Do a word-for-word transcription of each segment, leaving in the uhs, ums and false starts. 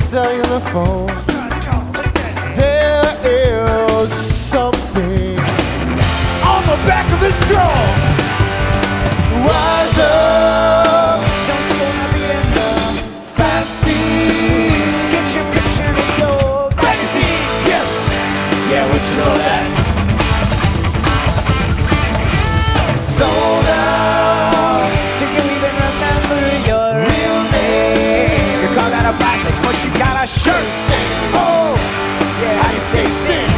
cellular phone. There is something on the back of his drawers. Rise up, don't you wanna be in the fancy? Get your picture in your magazine. Yes, yeah, what you know that? Sold out. Do you even remember your real name? You call that a plastic, but you got a shirt stain. Oh, yeah, how you stay thin?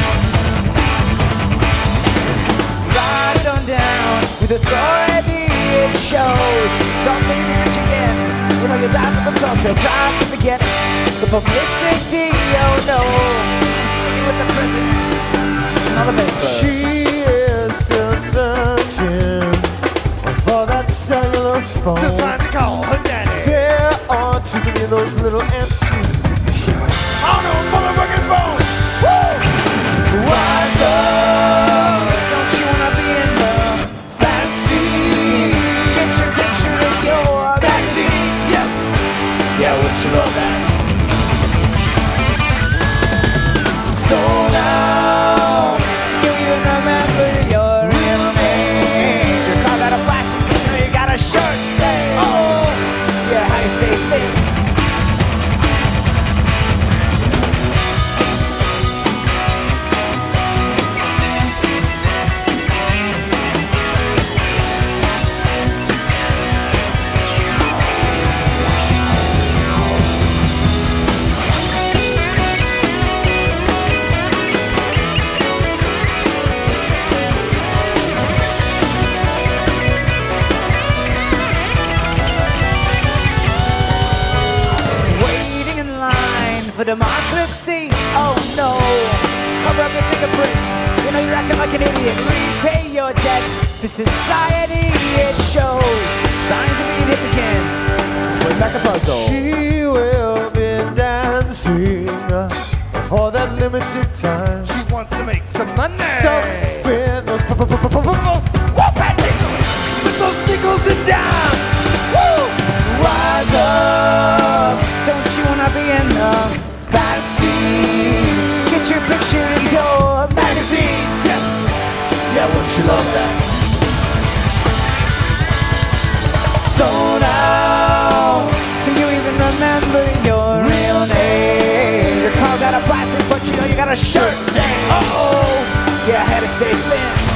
Ride on down with authority, it shows. Something rich again. You know you're down for some culture. Try to forget the publicity. Oh no, I'm sticking with the present. Another paper. She is still searching for that cellular phone. Still trying to call her daddy. There are too many of those little empty on a motherfucking phone. Woo! Rise up, don't you wanna be in the fancy? Get your picture in your magazine. Yes, yeah, would you love that? So now, do you even remember your real name? You call that a plastic, you know you got a shirt stain. Oh, yeah, how you say thing? For democracy, oh no. Cover up your fingerprints. You know you're acting like an idiot. Repay your debts to society. It shows signs of being hip again. Bring back a puzzle. She will be dancing for that limited time. She wants to make some money. Stuff in those with those nickels and dimes. Woo! Rise up. Don't you wanna be in the fancy? Get your picture in your magazine. Yes, yeah, wouldn't you love that? So now, do you even remember your real name? You're called out of plastic, but you know you got a shirt stain. Uh-oh, yeah, I had to stay thin.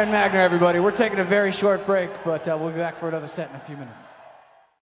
Aaron Magner, everybody. We're taking a very short break, but uh, we'll be back for another set in a few minutes.